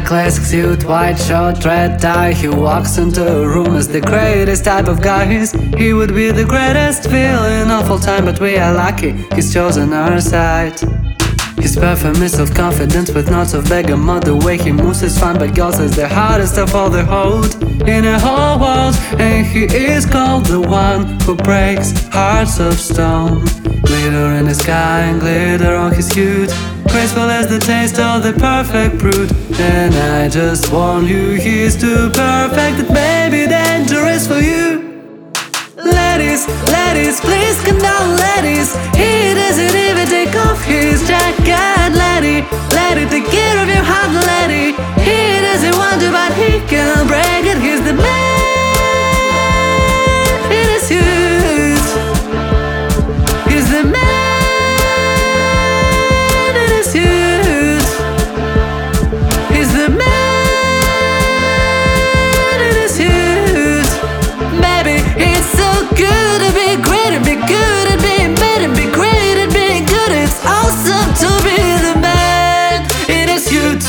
classic suit, white shirt, red tie. He walks into a room as the greatest type of guy. He would be the greatest villain of all time, but we are lucky he's chosen our side. His perfume is self-confidence with notes of bergamot. The way he moves is fun, but girls is the hardest of all the hold in a whole world. And he is called the one who breaks hearts of stone. Glitter in the sky and glitter on his suit, graceful as the taste of the perfect fruit. And I just warn you, he's too perfect, it may be dangerous for you. Ladies, ladies, please come down, ladies. He doesn't even take off his jacket. Lady, lady, take care of your heart, lady. He doesn't want to, but he can break it. He's the man in his suit. He's the man in his suit. He's the man in his suit. Baby, it's so good to be great and be good and being bad and be great and being good. It's awesome to be the man in a suit.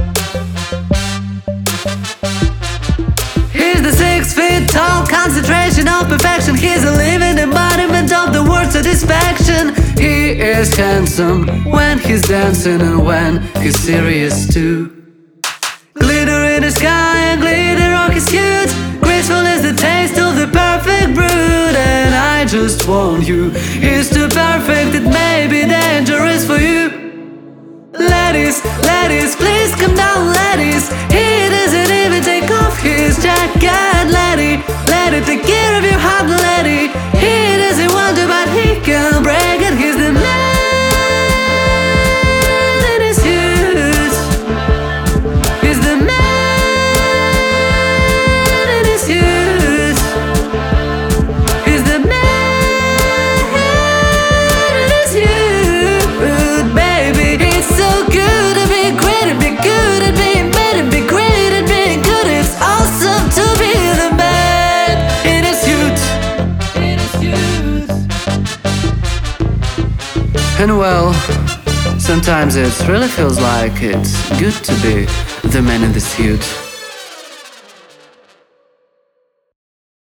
He's the 6 feet tall concentration of perfection. He's a living embodiment of the word satisfaction. He is handsome when he's dancing and when he's serious too. Glitter in the sky and glitter on his suit, graceful as the taste of the perfect brood. And I just warn you, he's too perfect, it may be dangerous for you. Ladies, ladies, please come down, ladies. He doesn't even take off his jacket. Lady, lady, take care of your heart, lady. He doesn't want to, but he can break it. He's the man in his suit. He's the man in his suit. He's the man in his suit. Baby, it's so good to be great and be good and being bad and be great and being good. It's awesome to be the man in a suit. In a suit. And well, sometimes it really feels like it's good to be the man in the suit.